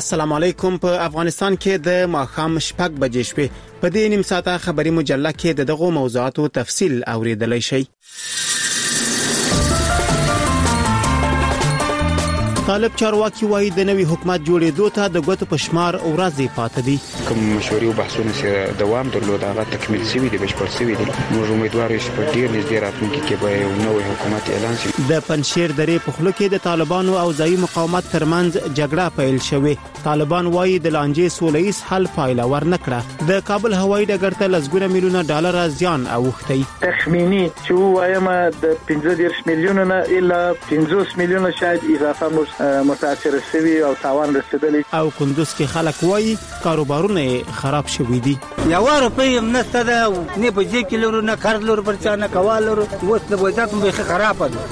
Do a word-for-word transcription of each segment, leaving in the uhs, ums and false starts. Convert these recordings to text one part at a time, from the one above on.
السلام علیکم. په افغانستان کې د ماښام شپږ بجې شپې په دې نیم ساعته خبري مجله کې دغه موضوعاتو تفصیل اوریدلای شئ. طالب چارواکي وایي د نوي حکومت جوړېدو ته د ګوتو په شمار ورځې پاتې دي. کوم مشورې او بحثونه چې دوام درلود هغه تکمیل شوي دي، بشپړ شوي دي. موږ امیدوار یو چې په ډیر نږدې راتلونکي کې به یو نوی حکومت اعلان شي. د پنشیر درې په خوله کې د طالبانو او ځایي مقاومت ترمنځ جګړه پیل شوې. طالبان وایي د لانجې سولهییز حل پایله ورنکړه. د کابل هوایي ډګر ته لسګونه میلیونه ډالر زیان اوښتی. تخمینی چې وایم د پنځه دېرش میلیونه نه الا پنځوس میلیونه شاید اضافه متاثر شوی او تاوان رسیدلی. او کندوز کې خلک وایي کاروبارونه خراب شوي دي. یو روپۍ هم نشته ده، نه په جیب کې لرو، نه قرض لرو، پر چا نه کول لرو، اوس د وضعیت هم بیخي خراب ده.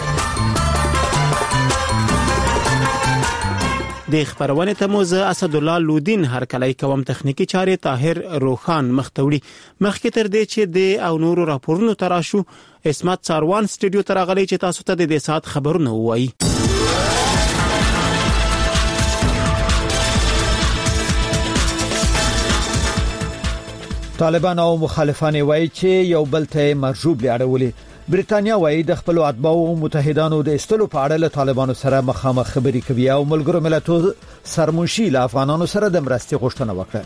د خبرونه ته موزه اسدالله لودین هرکلی کوم تخنیکی چارې طاهر روخان مختوړي. مخکې تر دې چې د او نورو راپورونو تراشو اسمت ساروان سټوډیو ته راغلی چې تاسو ته د دې سات خبرونه وایي. طالبان او مخالفان وایي چې یو بل ته مرجوب لاړولې. بریټانیا وایي د خپل اتباعو او متحدانو د استلو په اړه له طالبانو سره مخامخ خبرې کوي او ملګرو ملتونو سرمنشي له افغانانو سره د مرستې غوښتنه وکړه.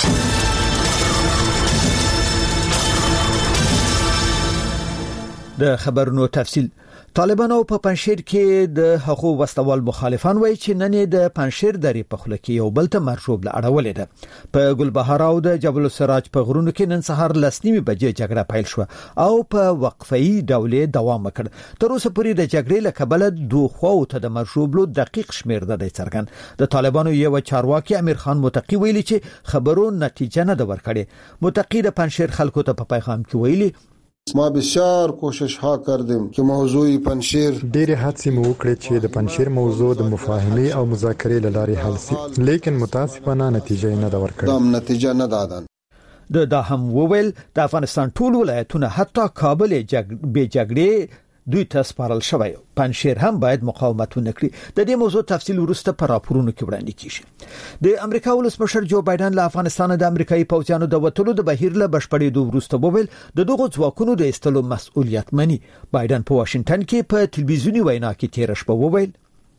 د خبرونو تفصیل. طالبان او په پنشیر کې د حقوق واستوال مخالفان وایي چې نن د پنشیر درې په خوله کې یو بل ته مرجوب لاړولې ده. په ګلبهار او د جبل السراج په غرونو کې نن سهار لسنیمه بجې جګړه پیل شو او په وقفه‌ای ډول دوام وکړ. تر اوسه پورې د جګړې له کبله دوه خواو ته د مرجوبلو دقیق شمیر ده څرګند. د طالبانو یو چارواکي امیر خان متقی ویلي چې خبرو نتیجه نه ده ورکړې. متقی د پنشیر خلکو ته په پیغام کې ویلي ما بسیار کوشش ها کردیم که موضوع پنشیر ډېر هڅې مو وکړې چې د پنشیر موضوع د مفاهمې او مذاکرې لارې حل شي، لیکن متاسفانه نتیجه نه ده ورکړې. دام نتیجه نه دادن. د دا هم وویل د افغانستان ټول ولایتونه حتی کابل جګ به جګړې دوی ته سپارل شوی. پنشیر هم باید مقاومت ونکړي. د دې موضوع تفصیل ورسته پر راپورونو کې وړاندې کیږي. د امریکا ولسمشر جو بایدن له افغانستان د امریکایي پوځیانو د وټلو د بهیر له بشپړېدو وروسته وویل د دغو ځواکونو د استلو مسؤلیت مني. بایدن په واشنگټن کې په ټلویزیوني وینا کې تیر شپه وویل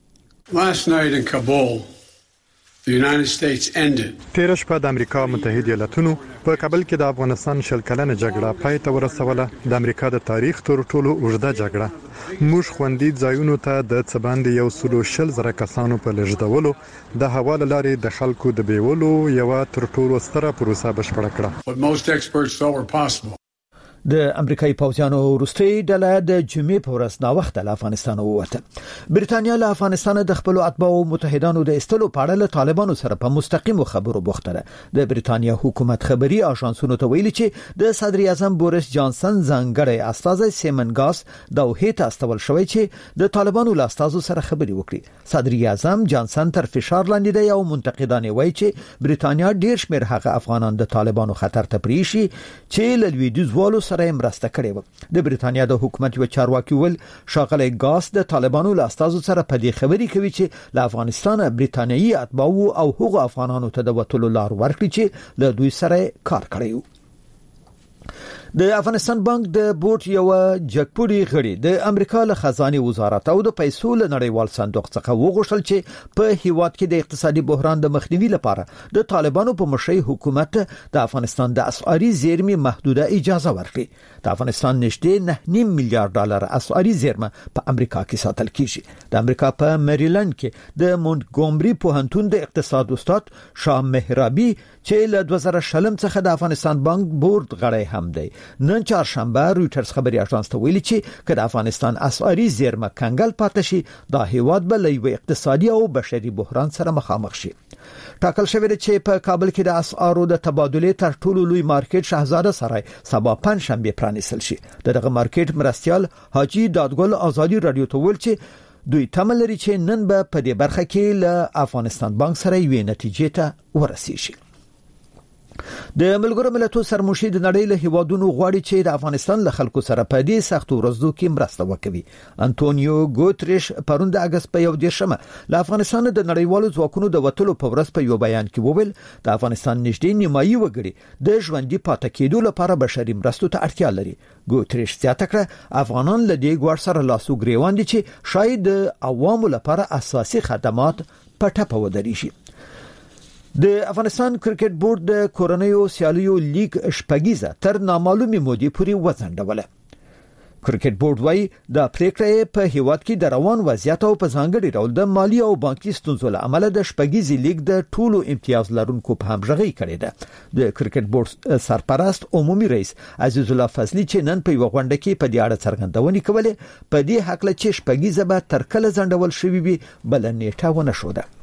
Last night in Kabul the United States ended. تیر شپه د امریکا متحده ایالاتونو په کابل کې د افغانستان شل کلنه جګړه پای ته ورسوله. د امریکا د تاریخ تر ټولو اوږده جګړه. موږ خوندي ځایونو ته د څباندې یو سلو شل زره کسانو په لږدولو د حواله لارې د خلکو د بیولو یو تر ټولو ستره پروسه بشپړه کړه. What most experts thought were possible. د امریکایي پوځیانو وروستي ډله د جمعې په ورځ نا وخت له افغانستان ووته. بریټانیا له افغانستان د خپل اتباعو متحدانو د استلو په اړه له طالبانو سره په مستقیم خبرو بوخته ده. د بریټانیا حکومت خبري اژانسونو ته ویلي چې د صدر اعظم بوریس جانسن ځانګړی استازی سیمن ګاس دوحې ته استول شوی چې د طالبانو له استازو سره خبري وکړي. صدر اعظم جانسن تر فشار لاندې دی او منتقدان وایي چې بریټانیا ډیر شمیر هغه افغانان د طالبانو خطر ته پریشي چې له لویدیځ والو سره مرسته کړې و. د بریټانیا د حکومت یو چارواکي ول شاغلی ګاس د طالبانو له استازو سره په دې خبري کوي چې له افغانستان بریټانیایي اتباعو او هغو افغانانو ته د وټلو لار ورکړي چې له دوی سره کار کړی. د افغانستان بانک د بورډ یو جګپوړي غړي د امریکا له خزانه وزارت او د پیسو له نړیوال صندوق څخه وغوښتل چې په هیواد کې د اقتصادي بحران د مخنیوي لپاره د طالبانو په مشرۍ حکومت د افغانستان د اسعاري زیرمې محدوده اجازه ورکړي. د افغانستان نږدې نه نیم میلیارډ ډالر اسعاري زیرمه په امریکا کې ساتل کیږي. د امریکا په میریلند کې د مونټګومري پوهنتون د اقتصاد استاد شاه مهرابي چې له دوه زره شلم څخه د افغانستان بانک بورډ غړی هم دی نن چهارشنبه رويټرز خبري اژانس ته ویلي چې کله افغانستان اسعاري زیرمه کنګل پاتې شي دا هیواد به له اقتصادي او بشري بحران سره مخامخ شي. ټاکل شوی دی چې په کابل کې د اسعارو د تبادلې تر ټولو لوی مارکیټ شهزاده سرای سبا پنځ شنبه پرانیستل شي. دغه مارکیټ مرستيال حاجی دادګل آزادی رادیو ته ویل چې دوی تمل لري چې نن به په دې برخه کې له افغانستان بانک سره یو نتیجې ته ورسیږي. د ملګرو ملتونو سرمشي د نړۍ له هیوادونو غواړي چې د افغانستان له خلکو سره په دې سختو ورځو کې مرسته وکړي. انټونیو ګوتریش پروند اگست په یو دیشمه له افغانستان د نړیوالو ځواکونو د وټلو په ورځ په یو بیان کې وویل د افغانستان نږدې نیمایي وګړي د ژوندۍ پاتې کېدو لپاره بشري مرستو ته اړتیا لري. ګوتریش زیاته کړه افغانان له دې ګواښ سره لاسو ګریوان دي چې شاید د عوامو لپاره اساسي خدمات په ټپه ودرېږي. د افغانستان کرکټ بورډ د کورنیو سیالیو لیگ شپږیزه تر نامعلومه مودې پورې وځنډوله. کرکټ بورډ وايي د پریکړې په هیواد کې د روان وضعیت او په ځانګړي ډول د مالی او بانکي ستونزو له امله د شپږیزي لیگ د ټولو امتیاز لرونکو په همغږي کړې ده. د کرکټ بورډ سرپرست عمومي رئیس عزیز الله فضلی چې نن په یو غونډه کې په دې اړه څرګندونې کولې په دې حق له چې شپږیزه به تر کله ځنډول شوې وي بل نیټه ونه شو ده.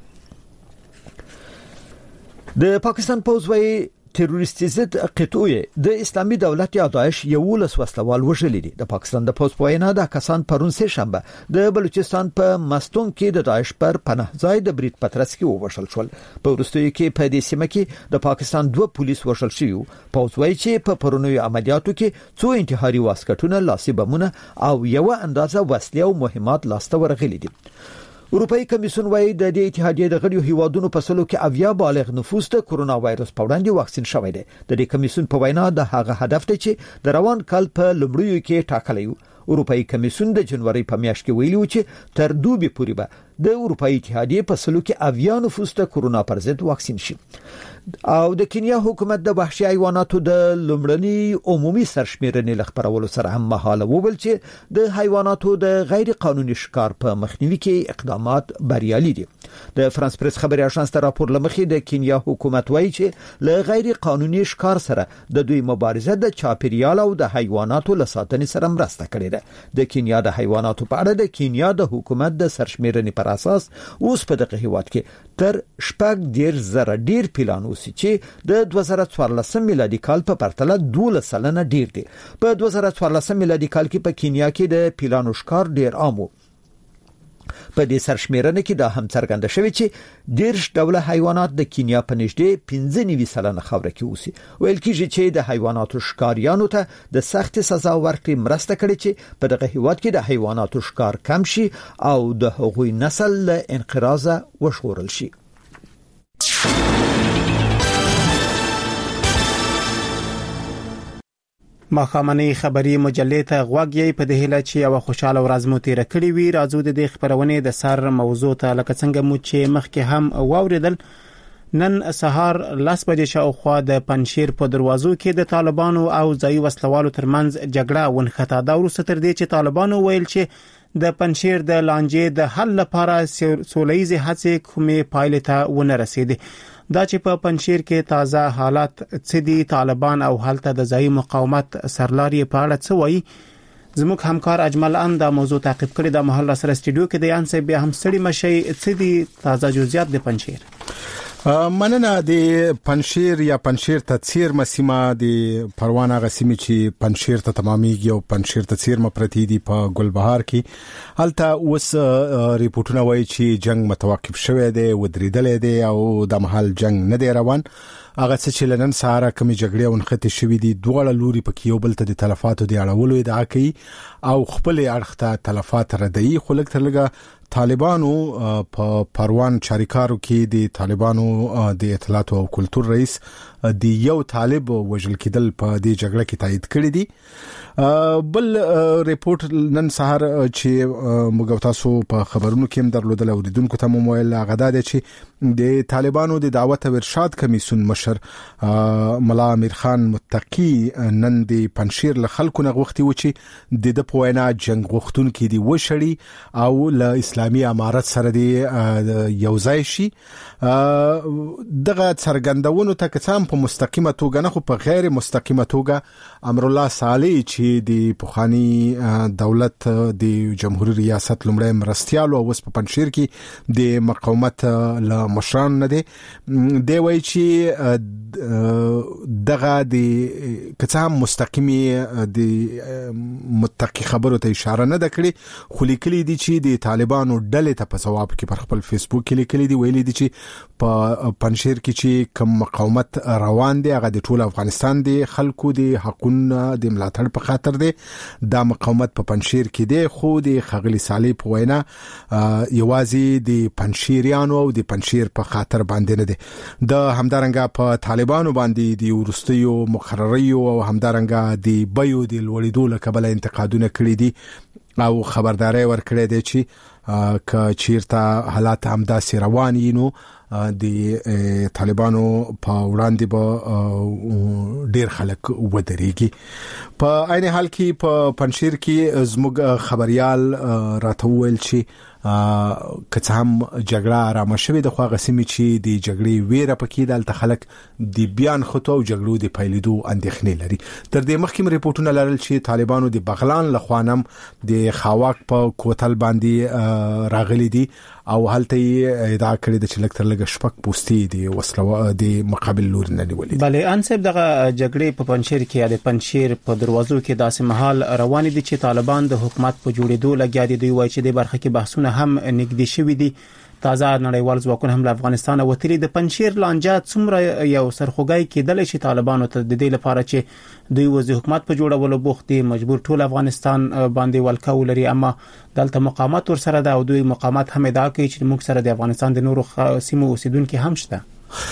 د پاکستان پوز وايي تروریستي ضد قطعه د اسلامي دولت یا داعش یو لس وسلوال وژلي دي. د پاکستان د پوز په وینا د کسان پرون سه شنبه د بلوچستان په مستون کې د داعش پر پناه ځای د برید پترس کې ووشل شول. په وروستیو کې په دې سیمه کې د پاکستان دوه پولیس وژل شوي. پوز وايي چې په پرونیو عملیاتو کې څو انتحاري واسکټونه، لاسي بمونه او یو اندازه وسلې او مهمات لاسته ورغلي دي. اروپאי کمیسیون وايي د دې اتحادیې د غړو هیوادونو په سلو کې اویا بالغ نفوس ته کرونا وایرس په وړاندې واکسین شوی دی. د دې کمیسیون په وینا د هغه هدف دی چې د روان کال په لومړیو کې ټاکلی و. اروپאי کمیسیون د جنوري په میاشت کې ویلي و چې تر دوبي پورې به د اروپאי اتحادیې په سلو کې اویا نفوس ته کرونا پر ضد واکسین شي. او د کینیا حکومت د وحشي حیواناتو د لومړني عمومي سرشمیرنې لخبرولو سره هم مهاله وویل چې د حیواناتو د غیر قانوني ښکار په مخنیوي کې اقدامات بریالي دي. د فرانس پریس خبري اژانس ته راپور لمخې د کینیا حکومت وایي چې له غیر قانوني ښکار سره د دوی مبارزه د چاپیریال او د حیواناتو له ساتنې سره مرسته کړې ده. د کینیا د حیواناتو په اړه د کینیا د حکومت د سرشمیرنې پر اساس اوس په دغه هیواد کې تر شپږ ډیر زره ډیر پلان چې د دوه زره څوارلسم میلادي کال په پرتله دولس سلنه ډیر دي. په دوه زره څوارلسم میلادي کال کې په کینیا کې د پیلانو ښکار ډیر عام و. په دې سرشمیرنه کې دا هم څرګنده شوی چې ډیر ډول حیوانات د کینیا په نږدې پنځه نوي سلنه خاوره کې اوسي. ویل کېږي چې د حیواناتو ښکاریانو ته د سخت سزا ورکړې مرسته کړې چې په دغه هیواد کې د حیواناتو ښکار کم شي او د هغوی نسل له انقراضه وژغورل شي. ماخامنی خبری مجلې ته غوږی په دې هله چې یو خوشاله ورځ مو تیر کړی وي. راځو د دې خبرونه د سر موضوع ته لکه څنګه مو چې مخکې هم واوریدل. نن سهار لاس بجې شاوخوا د پنشیر په دروازو کې د طالبانو او ځای وسلوالو ترمنځ جګړه ونښته. دا وروسته تر دې چې طالبانو ویل چې د پنشیر د لانجې د حل لپاره سولهییزې هڅې کومې پایلې ته ونه رسیدې. دا چې په پنشیر کې تازه حالات څه دي، طالبان او حالت د ځای مقاومت سرلاري په اړه څه وایي. زموږ همکار اجمل ان دا موضوع تعقیب کړی. د محل سره استډیو کې د یان سه بیا هم سړی مشي څه دي تازه جزئیات د پنشیر. مننه. د پنشیر یا پنشیر تڅیر مسیمه د پروانه غسیمه چې پنشیر ته تمامېږي او پنشیر تڅیر مپرتی دي په ګلبهار کې. هلته اوس ریپورتونه وایي چې جنگ متوقف شوی دی، ودرېدل دی او د محل جنگ نه دی روان. هغه چې لنن سهار کمی جګړې ونخته شوې دي، دوه لوري په یو بل ته د تلفاتو دی اړولو ادعا کوي او خپل اړخ ته تلفات ردی. خو لږ تر لږه طالبانو په پروان چاریکارو کې د طالبانو د اطلاعات او کلتور رئیس د یو طالب وژل کېدل په دې جګړه کې تایید کړی دی. بل ریپورت نن سهار چې موږ تاسو په خبرونو کې هم درلودل او لیدونکو ته مو ویل غدا دي چې د طالبانو د دعوت او ارشاد کمیسیون مشر ملا امیر خان متقی نن د پنشیر له خلکو نه غوښتي و چې د د پوینا جنگ غوښتونکو دی وشړي او له اسلامي امارت سره دی یوځای شي. دغه څرګندونو ته کسان په مستقیمه توګه نه خو په غیر مستقیمه توګه امر الله صالح چې د پوخانی دولت د جمهوریت ریاست لمړی مرستيال او اوس په پنشیر کې د مقاومت له مشران نه دی. دی وایي چې دغه د کسان مستقیمي د متقی خبرو ته اشاره نه کړي، خو لیکلي دي چې د طالبانو طالبانو ډلې ته په جواب کې پر خپل فیسبوک کې لیکلي دي، ویلي دي چې په پنشیر کې چې کوم مقاومت روان دي هغه د ټول افغانستان دی خلکو دی حقوقونه د ملاتړ په خاطر دی. دا مقاومت په پنشیر کې دی، خو د خغلی صالح په وینا یوازې د پنشیریانو او د پنشیر په خاطر باندې نه دی. د همدارنګه په طالبانو باندې د ورستیو مقرریو او همدارنګه د بیو د لوړېدو له کبله انتقادونه کړي دي او خبرداري ورکړې ده چې ک چیرته حالات همداسې روان وي نو د طالبانو په وړاندې به ډیر خلک ودرېږي. په عین حال کې په پنشیر کې زموږ خبريال راته ویل چې که هم جګړه آرامه شوې د خو غسیمي چې د جګړې ویره پکې دلته خلک د بیان خطو او جګړو د پیلېدو اندېښنې لري. تر دې مخکې ریپورتونه لرل چې طالبانو د بغلان لخوانم د خاواک په کوتل باندې راغلي دي او هلته ادعا کړې ده چې لکتر لګ شپک پوسټي دي وسلو د مقابل لور نه نیولې. بلې انسب دغه جګړې په پنشیر کې د پنشیر په دروازو کې داسې محل روان دي چې طالبان د حکومت په جوړېدو لګیا دي. دوی وایي چې د برخه کې بحثونه هم نږدې شوي دي. تازه نړیوال ځواکونه هم له افغانستان وتلي. د پنشیر لانجه څومره یو سرخوږی کېدل چې طالبانو ته د دې لپاره چې دوی وځي حکومت په جوړولو بوخت دي مجبور ټول افغانستان باندې ولکاو لري، اما دلته مقامات ور سره ده او دوی مقامات هم ادعا کوي چې موږ سره د افغانستان د نورو سیمو اوسیدونکو هم شته.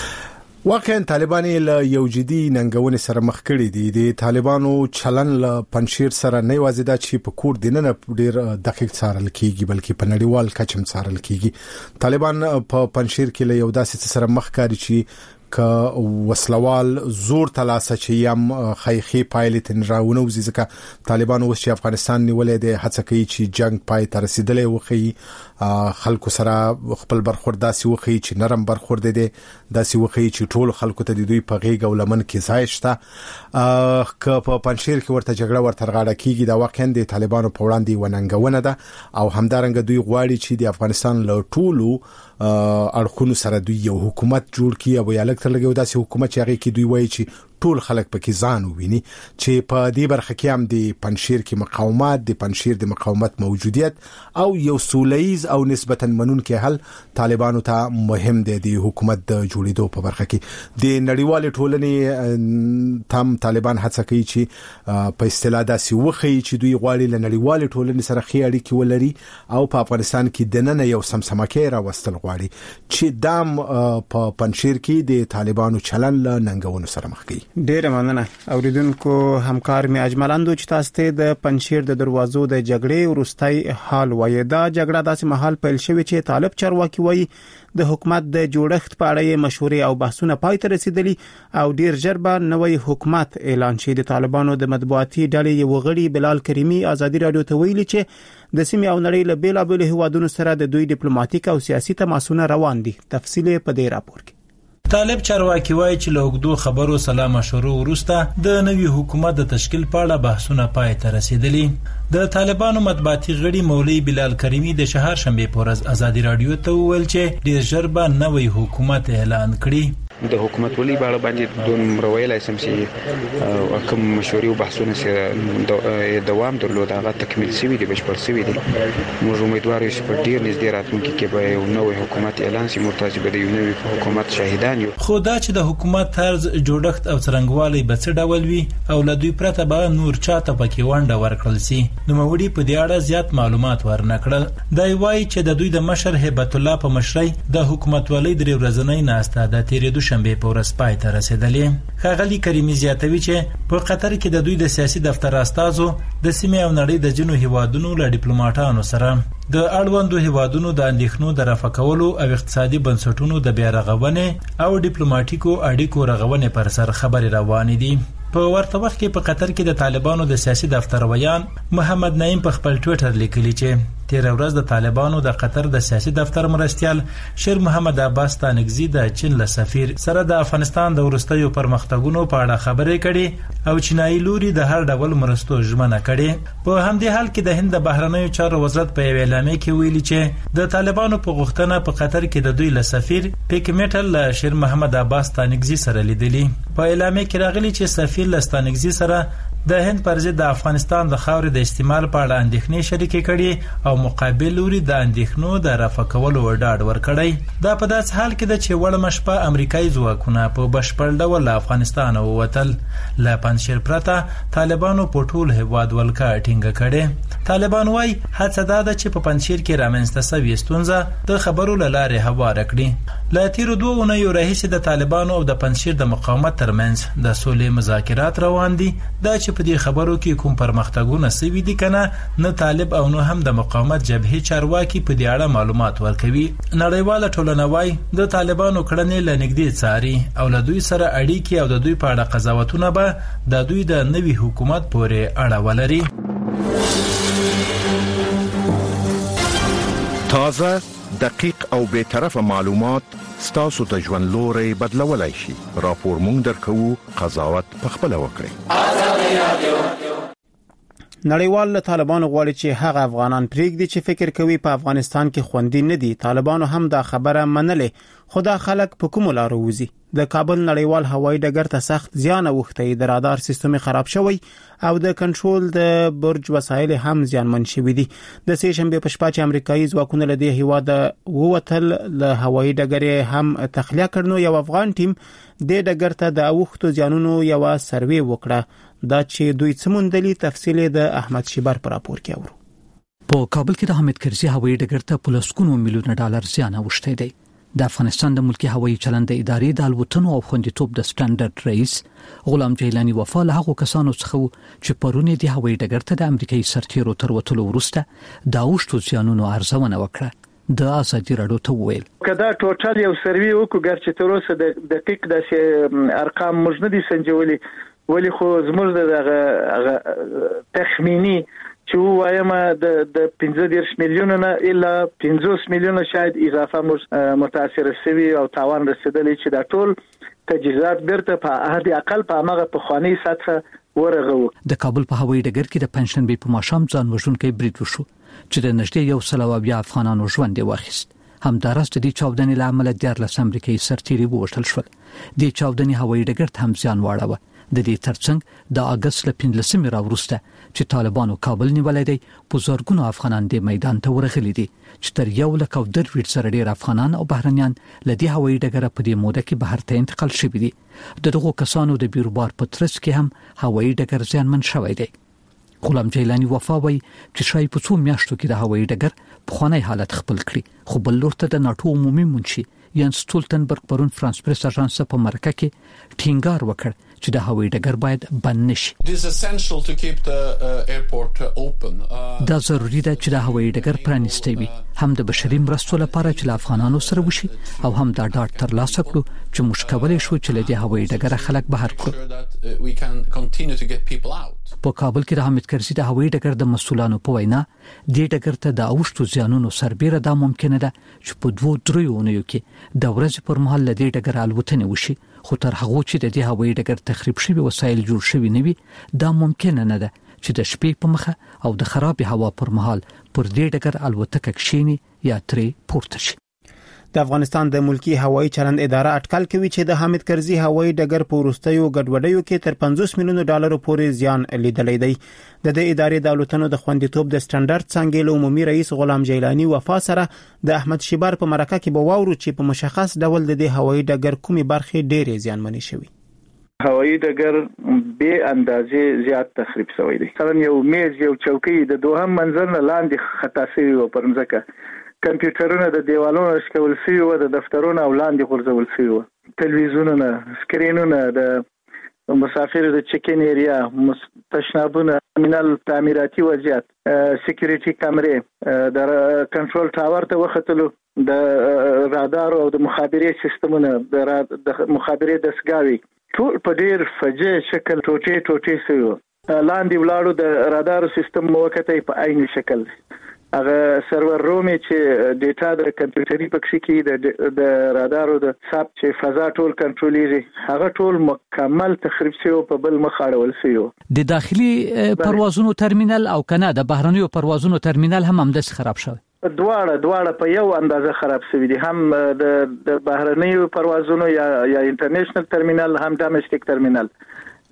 واقعا طالبان له یو جدي ننګونې سره مخ کړي دي. د طالبانو چلن له پنشیر سره نه وازیدا چې په کور دینه ډیر دقیق څارل کیږي بلکې په نړیوال کچم څارل کیږي. طالبان په پنشیر کې له یو داسې سره مخ کاری چې ک وسلوال زور تلاسه چې یم خیخي پایلټ راونه وزي ځکه طالبان اوس چې افغانستان نیولې ده هڅه کوي چې جنگ پای ته رسیدلې وخی خلکو سره خپل برخورد داسي وخی چې نرم برخورد دي داسي وخی چې ټول خلکو ته د دوی په غیګ او لمن کې ځایشته ک په پنشیر کې ورته جګړه ورته غاړه کیږي. دا واقعا د طالبانو په وړاندې وننګونه ده او همدارنګه دوی غواړي چې د افغانستان له ټولو اړخونو سره دوی یو حکومت جوړ کړي او یا لکه لګو داسې حکومت چې هغه کې دوی وایي چې ټول خلک پکې ځان وویني چې په دې برخه کې هم د پنشیر کې مقاومت د پنشیر د مقاومت موجودیت او یو سولهیز او نسبتا منون کې حل طالبانو ته مهم دی. د حکومت د جوړېدو په برخه کې د نړیوال ټولنې تام طالبان هڅه کوي چې په اصطلاح داسې وخی چې دوی غواړي له نړیوال ټولنې سره خې اړیکې ولري او په افغانستان کې د نن یو سمسمکه راوستل غواړي چې دام په پنشیر کې د طالبانو چلن له ننګونو سره مخ کوي. ډیره مننه اوریدونکو همکار می اجملندو چې تاسو ته د پنشیر د دروازو د جګړې ورستۍ حال وایي. دا جګړه داسې محل پیل شوې چې طالب چارواکي وایي د حکومت د جوړښت په اړه مشورې او بحثونه پای ته رسیدلي او ډیر ژر به نوې حکومت اعلان شي. د طالبانو د مطبوعاتي ډلې یو غړي بلال کریمی ازادي رادیو ته ویلي چې د سیمې او نړۍ له بیلابېلو هیوادونو سره د دوی ډیپلوماټیک او سیاسي تماسونه روان دي. تفصیل په دې راپور کې. طالب چارواکي وایي چې له اوږدو خبرو سلا مشورو وروسته د نوي حکومت د تشکیل په اړه بحثونه پای ته رسیدلي. د طالبانو مطبوعاتي غړي مولوي بلال کریمی د شهر شنبه په ورځ ازادي رادیو ته وویل چې ډیر ژر به نوی حکومت اعلان کړي. د حکومت ولې باندې باندې دون رویل سم سي کوم مشورې او بحثونه سره دوام درلود هغه تکمیل شوی دی بشپړ شوی دی. موږ امیدوار یو چې په ډیر نږدې راتلونکي کې به یو نوې حکومت اعلان شي مرتضی به یو نوې حکومت شاهدان یو. خو دا چې د حکومت طرز جوړښت او څرنګوالي به څه ډول وي او له دوی پرته به نور چاته پکې ونډه ورکړل شي نو موړي په دې اړه زیات معلومات ورنکړل. دا وایي چې د دوی د مشر هبت الله په مشرۍ د حکومت ولې درې ورځې نه استه د تیرې شنبه په ورځ پای ته رسیدلې. خغلی کریمی زیاتوي چې په قطر کې د دوی د سیاسي دفتر استازو د سیمې او نړۍ د جنو هیوادونو له ډیپلوماټانو سره د اړوندو هیوادونو د اندېښنو د رفع کولو او اقتصادي بنسټونو د بیا رغونې او ډیپلوماټیکو اړیکو رغونې پر سر خبرې روانې دي. په ورته وخت کې په قطر کې د طالبانو د سیاسي دفتر ویان محمد نعیم په خپل ټوئیټر لیکلی چې تیر ورځ د طالبانو د قطر د سیاسي دفتر مرستيال شیر محمد عباس تانگزی د چین له سفیر سره د افغانستان د ورستیو پرمختګونو په اړه خبرې کړي او چینایي لوري د هر ډول مرستو ژمنه کړي. په همدې حال کې د هند بهرنیو چارو وزارت په اعلامیه کې ویلي چې د طالبانو په غوښتنه په قطر کې د دوی له سفیر پیک میټل له شیر محمد عباس تانگزی سره لیدلی. په اعلامیه کې راغلي چې سفیر له تانگزی سره د هند پر ضد د افغانستان د خاورې د استعمال په اړه اندېښنې شریکې کړي او مقابل لوري د اندېښنو د رفع کولو ډاډ ورکړی. دا په داسې حال کې ده چې وړمه شپه امریکایي ځواکونه په بشپړ ډول له افغانستان ووتل. له پنځشیر پرته طالبانو په ټول هېواد ولکه ټینګه کړې. طالبان وايي هڅه دا ده چې په پنځشیر کې رامنځته شوې ستونزه د خبرو له لارې هواره کړي. له تیرو دوه اونیو راهیسې د طالبانو او د پنځشیر د مقاومت ترمنځ د سولې مذاکرات روان دي. دا چې په دې خبرو کې کوم پرمختګونه سوي دي کنه نه طالب او نه هم د مقاومت جبهې چارواکي په دې اړه معلومات ورکوي. نړیواله ټولنه وايي د طالبانو کړنې له نږدې څاري او له دوی سره اړیکې او د دوی په اړه قضاوتونه به د دوی د نوي حکومت پورې اړه ولري. تازه، دقیق او بے طرفه معلومات ستاسو د ژوند لوري بدلولای شي. راپور مونږ درکو، قضاوت پخپله وکړئ. نړیوال له طالبانو غواړي چې هغه افغانان پریږدي چې فکر کوي په افغانستان کې خوندي نه دي. طالبانو هم دا خبره منلې، خو دا خلک په کومو لارو وځي. د کابل نړیوال هوایي ډګر ته سخت زیان اوښتی، د رادار سیستم خراب شوی او د کنټرول د برج وسایل هم زیانمن شوي دي. د سې شنبې په شپه چې امریکایي ځواکونه له دې هیواده ووتل، له هوایي ډګر هم تخلیه کړنو یو افغان ټیم د ډګر ته د اوښتو زیانونو یو سروې وکړه. دا چې دوی څموندلي تفصیل د احمد شیبر پر راپور کې اورو. په کابل کې د حامد کرزي هوایي ډګر ته په لسګونو میلیونه ډالر زیان اوښتی دی. د افغانستان د ملکی هوایي چلند ادارې د الوتنو او خوندیتوب د سټانډرډ رئیس غلام جیلانی وفا له هغو کسانو څخه چې پرونه د هوایي ډګر ته د امریکایي سرتیرو تر وتلو وروسته د اوښتو زیانونو ارزونه وکړه. د ازادي راډیو ته ویل کدا ټوټال یو سروي وکړو ګرچې تر اوسه د دقیق د ارقام موږ نه دي سنجولي، ولی خو زموږ د تخمینی چې وایم د د پنځه دېرش میلیونه نه الا پنځوس میلیونه شاید اضافه متاثر شوي او تاوان رسیدلی چې دا ټول تجهیزات بیرته په حد اقل په هغه پخوانی سطح ورغو. د کابل په هوایي ډګر کې د پنځشنبې په ماښام ځان وژونکی برید وشو چې د نږدې یو سل او بیا افغانانو ژوند واخیست. همدارس د دې چاودنې له امله دیارلس امریکایي سرتیري ووژل شول. د چاودنې هوایي ډګر ته هم زیان واړوه. د دې ترڅنګ د اگست له پنځلسمې راوروسته چې طالبانو کابل نیولای دی، په زرګونو افغانان د میدان ته ورغلي دي چې تر یو لک او درویشت سره ډیر افغانان او بهرنیان له دې هوایي ډګر په دې موده کې بهر ته انتقال شوي دي. د دغو کسانو د بیروبار په ترڅ کې هم هوایي ډګر زیانمن شوی دی. غلام جیلانی وفا وایي چې شاید په څو میاشتو کې د هوایي ډګر پخوانی حالت خپل کړي، خو بل لور ته د ناټو عمومي منشي یانس سټولټنبرګ پرون فرانس پریس اژانس په مرکه کې ټینګار وکړ چې د هوایي ډګر باید بند نشي. دا ضروري ده چې د هوایي ډګر پرانیستی وي، هم د بشري مرستو لپاره چې له افغانانو سره وشي او هم دا ډاډ ترلاسه کړو چې موږ کولی شو چې له دې هوایي ډګره خلک بهر کړو. په کابل کې د حامد کرزي د هوایي ډګر د مسؤلانو په وینا دې ډګر ته د اوښتو زیانونو سربیره دا ممکنه ده چې په دوه درې اونیو کې د ورځې پر مهال له دې ډګر الوتنې وشي، خو تر هغه چې د دې هوایي ډګر تخریب شوی وسایل جوړ شوی نه وي دا ممکنه نه ده چې د شپې په مخه او د خراب هوا پر مهال پر دې ډګر الوتکه کښینی یا ترې پورته شي. د افغانستان د ملکی هوایي چلند اداره اټکل کوي چې د حامد کرزي هوایي ډګر په وروستیو ګډوډیو کې تر پنځوس میلیونو ډالرو پورې زیان لیدلی دی. د دې ادارې د الوتنو د خوندیتوب د سټانډرډ څنګه له عمومي رئیس غلام جیلانی وفا سره د احمد شیبر په مرکه کې به واورو چې په مشخص ډول د دې هوایي ډګر کومې برخې ډېرې زیانمنې شوي. هوایي ډګر به اندازې زیات تخریب شوی دی. مثلا یو میز یو چوکۍ د دوهم منزل نه لاندې خطا شوی و پر ځمکه، کمپیوټرونه د دیوالونو شکول شوي و، د دفترونو او لاندې غورځول شوي و، تلویزیونونه، سکرینونه، د مسافرو د چکین ایریا، تشنابونه، ترمینل تعمیراتي وضعیت، سکیورټي کامرې، د کنټرول ټاور ته وختلو، د رادار او د مخابرې سیستمونه، د مخابرې دستګاوي ټول په ډیر فجیع شکل ټوټې ټوټې شوي و. لاندې ولاړو د رادار سیستم موقته په عین شکل هغه سرور روم چې ډیټا د کمپیوټري پکې کې د رادارو د ساب چې فضا ټول کنټرولېږي هغه ټول مکمل تخریب شوی په بل مخ اړول شوی. د داخلي پروازونو ترمینل او کنه د بهرنیو پروازونو ترمینل هم همداس خراب شوی. دواړه دواړه په یو اندازه خراب شوی دي، هم د د بهرنیو پروازونو یا یا انټرنیشنل ترمینل هم ډومېسټک ترمینل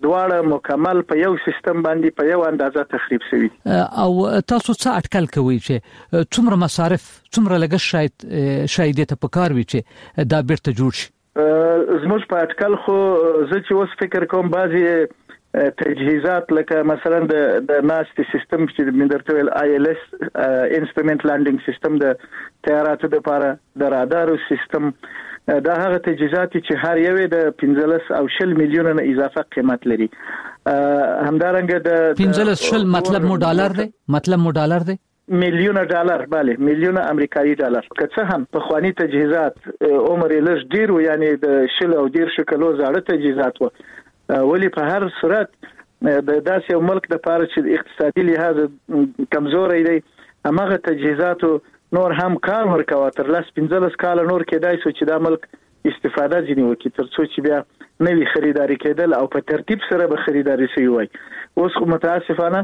دواړه مکمل په یو سیستم باندې په یو اندازه تخریب شوی او تاسو څه اټکل کوئ چې څومره مصارف څومره لګښت شاید شاید ته پکار وي چې دا بیرته جوړ شي؟ زموږ په اټکل خو زه چې اوس فکر کوم بعضی تجهیزات لکه مثلا د د ناستي سیستم چې من درته ویل آی ال اس انسټرومنت لانډینګ سیستم د طیاراتو لپاره د رادارو سیستم دا هغه تجهیزات چې هر یو د پنځلس او شل میلیون نه اضافه قیمت لري. همدارنګه د پنځلس شل مطلب مو ډالر دی مطلب مو ډالر دی میلیون ډالر bale میلیون امریکایي ډالر. که څه هم په خواني تجهیزات عمر یې لږ ډیر و یعنی د شل او ډیر شکلو زاړه تجهیزات و ولی په هر صورت د داسې یو ملک د پاره چې اقتصادي لحاظ کمزوري دی هغه تجهیزات نور هم کار ورکوي تر لاس پنځلس کال نور کېدای شو چې دا ملک استفاده ځنی وکړي تر څو چې بیا نوې خریداري کېدل او په ترتیب سره به خریداري شي وای. اوس خو متاسفانه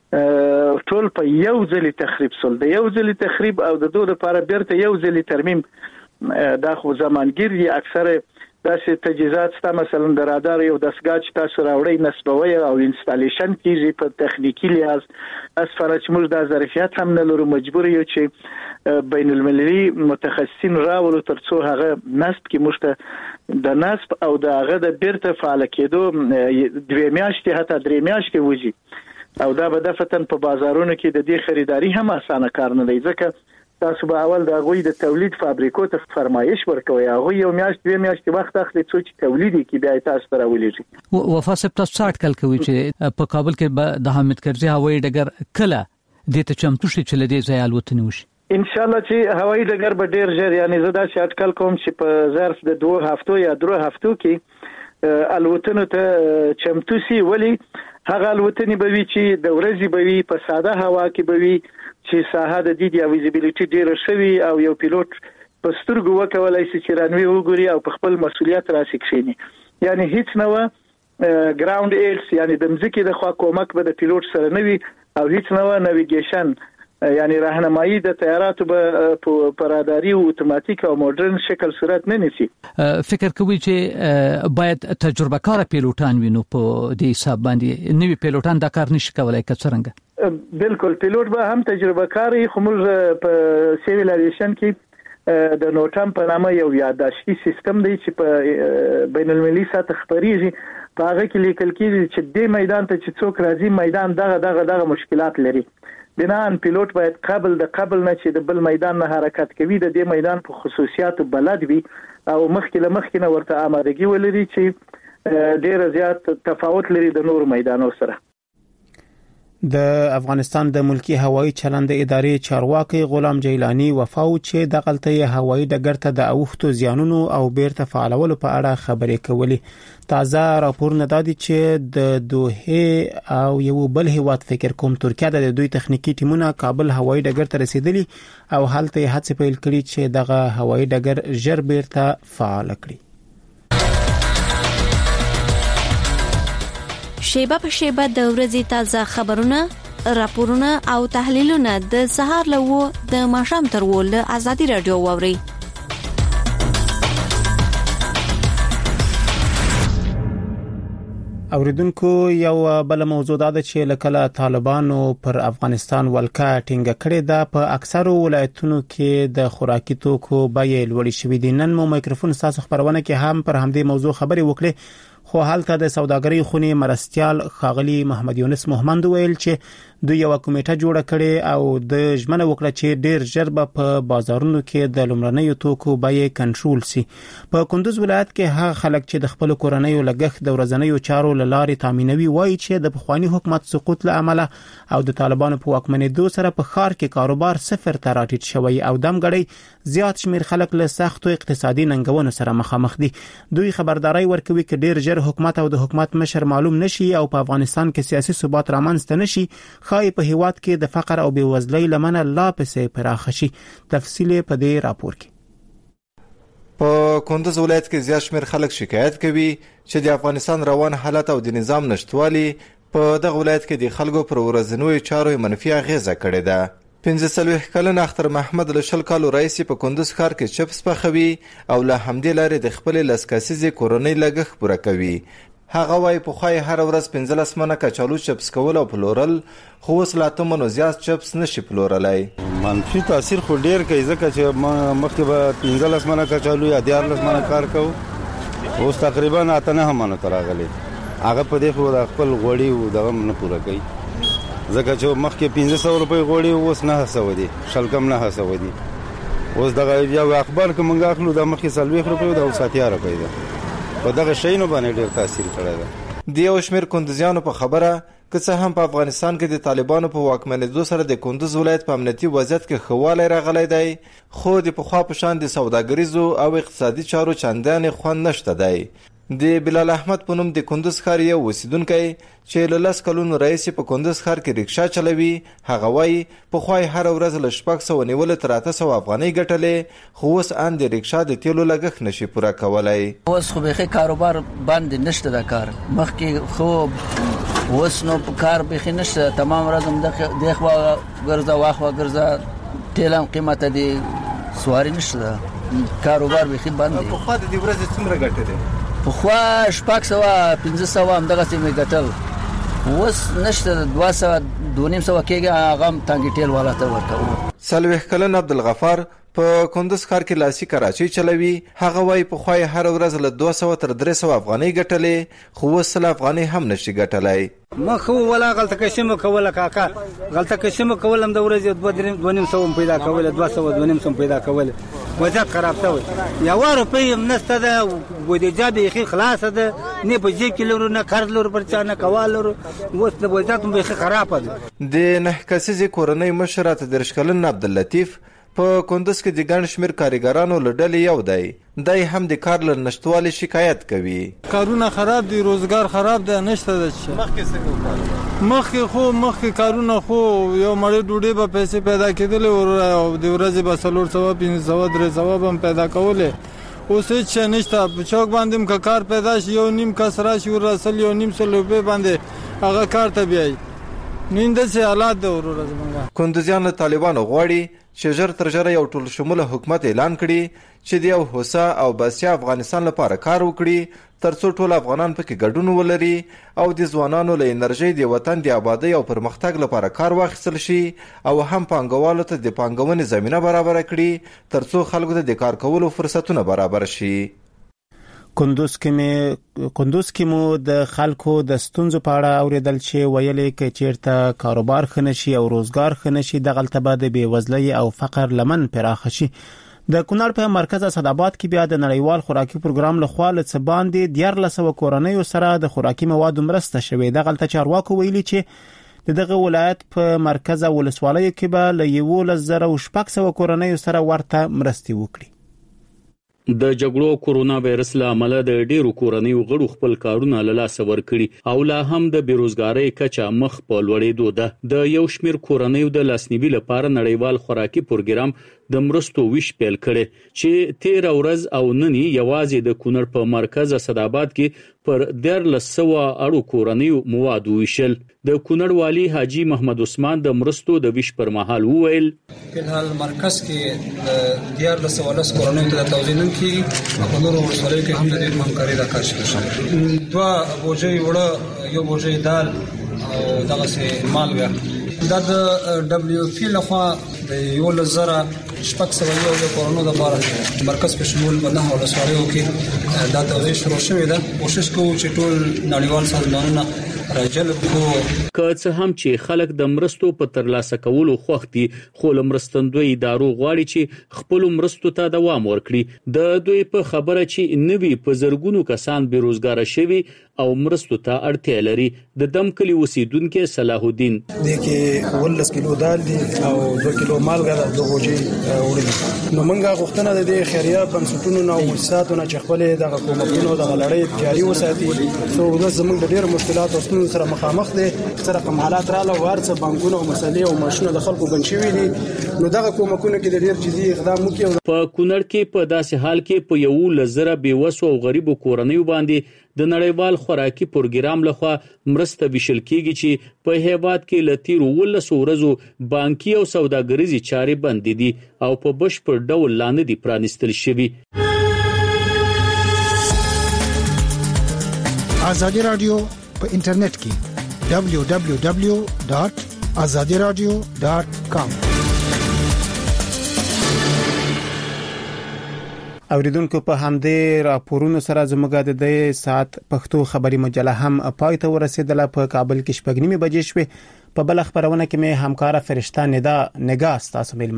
ټول په یو ځل تخریب سول د یو ځل تخریب او د دوه لپاره بیرته یو ځل ترمیم دا خو زمانګیر دی. اکثره داسې تجهیزات ستا مثلا د رادار یو دستګاه چې تاسو راوړی نسبوي او انسټالیشن کیږي په تخنیکی لحاظ اسفاره چې موږ د ظرفیت هم نه لرو مجبور یو چې بین المللي متخصصین راولو تر څو هغه نسب کې موږ د نسب او د هغه د بیرته فعال کېدو دوه میاشتې حتی درې میاشتې وځي او دا به دفتن په بازارونو کې د دې خریداري هم اسانه کار نه دی ځکه تاسو به اول د غوي د تولید فابریکو ته فرمایش ورکوي هغه یو میاشت دوه میاشتې وخت اخلي چې تولید کې بیا تاسو ته راولېږي. وفا صاحب تاسو څه اټکل کوئ چې په کابل کې د حامد کرزي هوایي ډګر کله د ته چمتو شي چې لدې ځای الوتنه وشي؟ ان شاء الله چې هوایي ډګر به ډیر ژر یعنی زه دا چې اټکل کوم چې په ظرف د دوه هفتو یا درو هفتو کې الوتنه ته چمتو شي ولی هغه الوتنې به وي چې د ورځې به وي په ساده هوا کې به وي چې ساحه د دې د ویزیبিলিټي ډیره شوی او یو پیلوټ په سترګو وکولای شي چې رانوي وګوري او په خپل مسولیت راسي کښینی یعنی هیڅ نه و ګراوند ایلز یعنی د مځکې د خوا کومک به د پیلوټ سره نه وي او هیڅ نه و ناویګیشن یعنی راهنمایي د طیاراتو په راداري او اتوماتیک او مدرن شکل صورت نه نسی. فکر کوي چې باید تجربه کار پیلوټان وینو په دې حساب باندې نوی پیلوټان دا کار نشي کولای کڅرنګ بالکل پیلوټ به هم تجربه کاری خو موږ په سیویل ایویشن کې د نوټم په نامه یو یاداشتي سیستم دی چې په بین المللي سطح خبريږي په هغه کې لیکل کېږي چې د میدان ته چې څوک راځي میدان دغه دغه دغه مشکلات لري بنان پیلوټ باید قبل د قبل نه چې د بل میدان نه حرکت کوي د دې میدان په خصوصیاتو بلد وي او مخکې له مخکې نه ورته آمادګي ولري چې ډیر زیات تفاوت لري د نور میدانونو سره. د افغانستان د ملکی هوایی چلند ادارې چارواکي غلام جیلانی وفاو چې د غلطي هوایی ډګر ته د اوختو زیانونو او بیرته فعالولو په اړه خبرې کولې. تازه راپور نه دادي چې د دوه او یو بل هیواد فکر کوم ترکیه د دوی تخنیکی ټیمونه کابل هوایی ډګر ته رسیدلی او هلته هڅه پیل کړې چې دغه هوایی ډګر ژر بیرته فعال کړي. شیبه په شیبه د ورځې تازه خبرونه، راپورونه او تحلیلونه د سهار لوو د ماښام تر ول ازادي رادیو ووري. اوریدونکو یو بل موضوع دا ده چې لکه طالبانو پر افغانستان ولکه ټینګه کړې ده په اکثرو ولایتونو کې د خوراکي توکو بیې لوړې شوې دي. نن مو میکروفون تاسو خبرونه کې هم پر همدې موضوع خبرې وکړې خو حالته د سوداګرۍ خونې مرستيال خاغلی محمد یونس محمد ویل چې دوی یو کمیټه جوړه کړې او د ژمنه وکړه چې ډیر ژر به په بازارونو کې د لومړنیو توکو بیې کنټرول شي. په کندوز ولایت کې هغه خلک چې د خپل کورنیو لګښت د ورځنیو چارو لارې تامینوي وایي چې د پخوانی حکومت سقوط له امله او د طالبانو په واکمنېدو سره په ښار کې کاروبار صفر ته راټیټ شوی او دمګړی زیات شمیر خلک له سختو اقتصادي ننګونو سره مخامخ دي. دوی خبرداري ورکوي چې ډیر ژر حکومت او د حکومت مشر معلوم نشي او په افغانستان کې سیاسي ثبات رامنځته نشي خای په هیواد کې د فقر او بېوزلۍ لمنه لا پسې پراخه شي. تفصیل په دې راپور کې. په کندوز ولایت کې زیات شمیر خلک شکایت کوي چې د افغانستان روان حالت او د نظام نشټوالي په دغه ولایت کې د خلکو پر ورځنیو چارو منفي اغیزه کړې ده. پنځه څلوېښت کلن اختر محمد له شل کالو راهیسې په کندوز ښار کې چپس پخوي او له همدې لارې د خپلې لس کسیزې کورنۍ لګښت پوره کوي. هغه وایي پخوا یې هره ورځ پنځلس منه کچالو چپس کول او پلورل، خو اوس له اته منو زیات چپس نشي پلورلی. منفي تاثیر خو ډېر کوي ځکه چې مخکې به پنځلس منه کچالو یا دیارلس منه کار کوو، اوس تقریبا اته نهه منو ته راغلی. هغه په دې خو د خپل غوړي او دغه نه پوره کوي ځکه چې مخکې پنځه سوه روپۍ غوړي اوس نهه سوه دي، شل کم نهه سوه دي. اوس دغه یو اخبار که موږ اخلو د مخکې څلوېښت روپۍ ده، اوس اتیا روپۍ ده. په دغه شیانو باندې ډېر تاثیر کړی ده. د یو شمېر کندوزیانو په خبره که څه هم په افغانستان کې د طالبانو په واکمنېدو سره د کندوز ولایت په امنیتي وضعیت کې ښه والی راغلی دی، خو د پخوا په شان د سوداګریزو او اقتصادي چارو چندانې خوند نشته دی. د بلال احمد په نوم د کندوز ښار یو اوسیدونکی چې له لس کلونو راهیسې په کندوز ښار کې رکشا چلوي، هغه وایي پخوا یې هره ورځ له شپږ سوه نیولو تر اته سوه افغانۍ ګټلې، خو اوس ان د رکشا د تیلو لګښت نشي پوره کولی. اوس خو بیخي کاروبار باندې نشته د کار، مخکې خو اوس نو کار بیخي نشته، تمام ورځ هم دې خوا ګرځه واخوا ګرځه، تیل هم قیمته دی، سواري نشته، کاروبار بیخي بند دی. پخوا د دې ورځې څومره ګټه دی؟ پخوا شپږ سوه پنځه سوه همدغسې مې ګټل، اوس نشته، دوه سوه دوه نیم سوه کېږي، هغه هم تانګې ټیل والا ته ورکوو. څلوېښت کلن عبدالغفار په کندوز ښار کې لاسي کراچۍ چلوي. هغه وایي پخوا یې هره ورځ له دوه سوه تر درې سوه افغانۍ ګټلې، خو اوس سل افغانۍ هم نشي ګټلی. ما خو ولا غلطه کشي مو کوله کاکا، غلطه کشي مو کوله هم د ورځې دوه دوه نیم سوه پیدا کوله، دوه سوه دوه نیم سوه پیدا کوله، وضعیت خراب شوی. یوه روپۍ هم نشته ده، بودیجه بیخي خلاصه ده، نه په جیب کې لرو نه قرض لرو پر چا نه کوال لرو، اوس د وضعیت هم بیخي خرابه ده. د نهه کسیزې کورنۍ مشر اته دېرش کلن عبداللطیف په کندوز کې د ګڼ شمېر کارګرانو له ډلې یو دی. دی هم د کار له نشتوالي شکایت کوي. کارونه خراب دي، روزګار خراب دی، نشته ده. مخکې څنګه وکړل؟ مخکې خو مخکې کارونه خو یو مړۍ ډوډۍ به پیسې پیدا کېدلې او د ورځې به څلور سوه پنځه سوه درې سوه به هم پیدا کولې. اوس هېڅ شی نشته. په چوک باندې هم که کار پیدا شي، یو نیم کس راشي ورسل یو نیم سل روپۍ باندې هغه کار ته بیایي. نو همداسې حالات ده وروره زموږ. کندوزیان له طالبانو غواړي چې ژر تر ژره یو ټول شموله حکومت اعلان کړي چې د یو هوسا او باسیا افغانستان لپاره کار وکړي، ترڅو ټول افغانان پکې ګډون ولري او د ځوانانو له انرژۍ د وطن د آبادۍ او پرمختګ لپاره کار واخیستل شي، او هم پانګوالو ته د پانګونې زمینه برابره کړي، ترڅو خلکو ته د کار کولو فرصتونه برابر شي. کندوز کې مې کندوز کې مو د خلکو د ستونزو په اړه اوریدل چې ویلې کې چیرته کاروبار خنشي او روزګار خنشي، د غلطه د بیوزلۍ او فقر لمن پراخ شي. د کونړ په مرکز اسداباد کې بیا د نړیوال خوراکي پروګرام لخوا له څه باندې دیارلس سوه کورنیو سره د خوراکي موادو مرسته شوې. د غلطه چارواکو ویلي چې دغه ولایت په مرکز ولسوالیو کې به له یولس زره شپږ سوه کورنیو سره ورته مرستې وکړي. د جګړو کورونا وایرس له امله د ډیرو کورنیو غړو خپل کارونه له لاسه ورکړي او لا هم د بیروزګارۍ کچه مخ په لوړېدو ده. د یو شمېر کورنیو د لاسنیوي لپاره نړیوال خوراکي پروګرام د مرستو ویش پیل کړي چې تیر ورځ او ننی یوازې د کونړ په مرکز اسداباد کې پر دیارلس سوه اړو کورنیو مواد ویشل. د کونړ والی حاجی محمد عثمان د مرستو د ویش پر مهال وویل په حال مرکز کې د دیارلس سوه لس کورنیو ته توزیع نن کیږي، په نورو ولسوالیو کې هم د دې همکاري د کار شته. دوه بوجۍ وړه، یو بوجۍ دال او دغسې مالګه. دا د دبلیو پی لخوا د یولس زره شپږ سوه یو یو کورنیو لپاره مرکز په شمول په نهه ولسوالیو کې دا توزیع شروع شوې ده. کوشش کوو چې ټول نړیوال سازمانونه راجلب کړو. که څه هم چې خلک د مرستو په ترلاسه کولو خوښ دي، خو له مرستندوی ادارو غواړي چې خپل مرستو ته دوام ورکړي. د دوی په خبره چې نوي په زرګونو کسان بیروزګار شوي او مرستو ته اړتیا لري. د دمکلي اوسیدونکو صلاح الدین د کې ولس کیلو دال دي او دوه کیلو مالګه د دوغوجي وړي. نو موږ غوښتنه د دې خیریه بنسټونو او مؤسساتو نه چې خپل د حکومتونو د لړۍ جاري وساتي. سو د زموږ د ډېر مشکلات او ستونزو سره مخامخ دي. سره کوم حالات رااله ورڅ بانکونو او مسلې او ماشینو د خلکو بنچوي دي، نو دغه کومکونه کې د ډېر جدي اقدام وکړي. په کونړ کې په داسې حال کې په یو لزره بیوسو او غریبو کورنیو باندې د نړیوال خوراکي پروګرام لخوا مرسته ویشل کیږي چې په هیواد کې له تیرو ولسو ورځو بانکي او سوداګریزي چارې بند دي او په بشپړ ډول لا نه دي پرانیستل شوي. ازادي رادیو په انټرنیټ کې دبلیو دبلیو دبلیو ډاټ ازادي رادیو ډاټ کام. اوریدونکو په همدې راپورونو سره زموږ د دې سات پښتو خبري مجله هم پای ته ورسېدله. په کابل کې شپږ نیمه بجې شوې. په بل خبرونه کې مې همکارا فرشته ندا نگاه تاسو